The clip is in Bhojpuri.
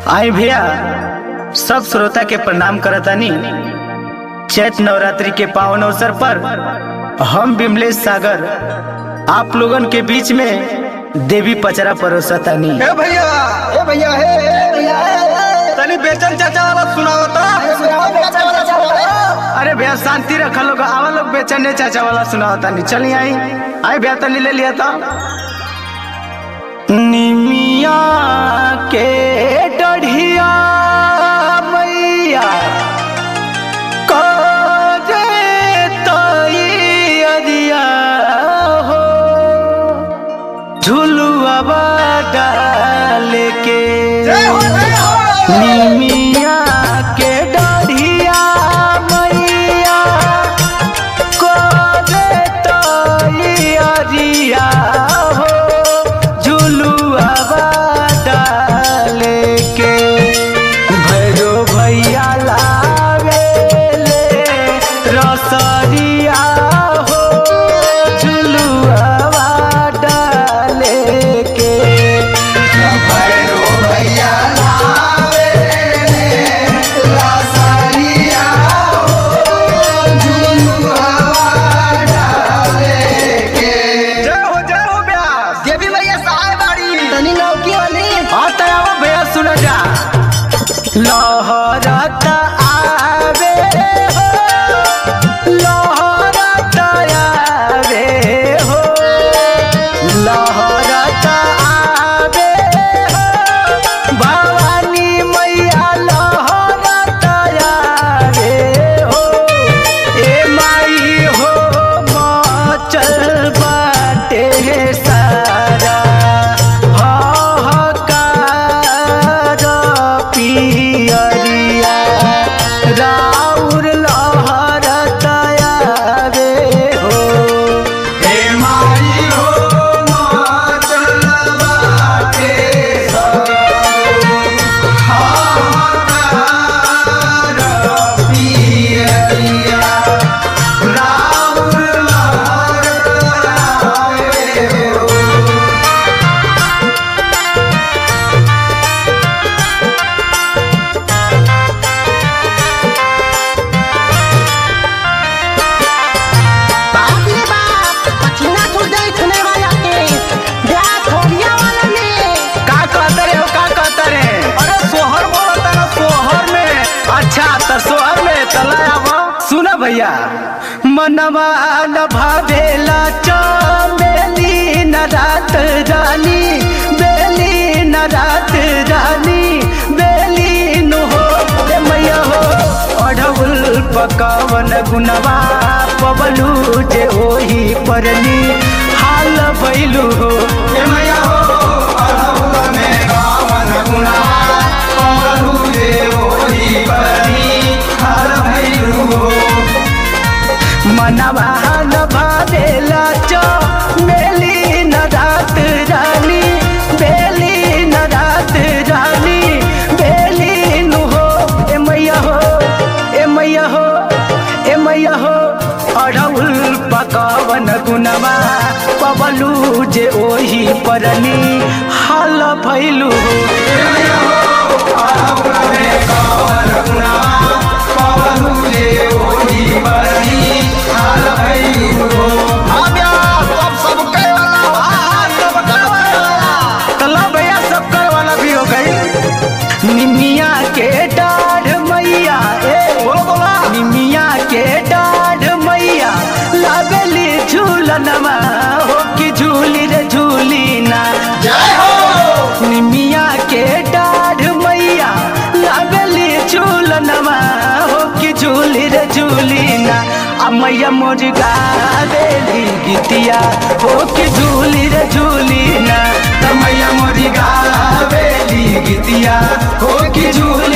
आई भैया सब श्रोता के प्रणाम करतानी। चैत नवरात्रि के पावन अवसर पर हम विमलेश सागर आप लोगन के बीच में देवी पचरा परोसतानी। ए भैया तनी बेचन चाचा वाला सुनावता। अरे भैया शांति रखा लोग, आवा लोग बेचन चाचा वाला सुनावतानी। चली आई भैया तनी ले लिया था। निमिया के डढ़िया मैया करे तैयारिया हो, झुलुआ डाल के निमिया के डढ़िया मैया करे तैयारिया हो, भैया लावे ले रसरिया हो, झुलुआ डाले के। भैया लावे ले रसरिया हो, झुलुआ डाले के। जय हो ब्यास देवी मैया सहाय बाड़ी तनी नौकी वाली। आता आओ भैया सुन जा। लहरत आवे हो, लहरत आवे हो, लहरत आवे हो, भवानी मैया लहरत आवे हो। ए माई हो मचल बाटे सारा राउर लहरत आवे हो। हे माई हो मचल बाटे पियरिया, राउर लहरत आवे हो। सोहर में तलाब सुन भैया। मनवा न भावेला चमेली न रात रानी, बेली न रात रानी, बेली नु हो। ए मैया हो अढ़उल पकावन गुनवा पवलू जे ओही परनी हाल भइलू हो। ए मैया हो अढ़उल में गावन गुनवा पवलू जे ओही परनी मनवा न भावेला चमेली न रात रानी, बेली न रात रानी, बेली नु हो। ए मैया हो ए मैया हो ए मैया हो अढ़उल पकावन गुनवा पवलू जे ओही परनी हाल भइलू हो। ए मैया हो अढ़उल में गावन गुनवा पवलू जे ओही परनी हाल भइलू हो। सब कहे वाला तला भैया सब कहे वाला भी हो गई। निमिया के डाढ़ मैया बोला निमिया के डाढ़ मैया लागली झूलनवा हो कि झूली रे झूली ना। जय हो निमिया के डाढ़ मैया लागली झूलनवा हो कि झूली रे झूली ना। आ मैया मोर गावेली गीतिया हो कि झूली रे झूली ना। मैया मोरी गावेली गीतिया हो कि झूली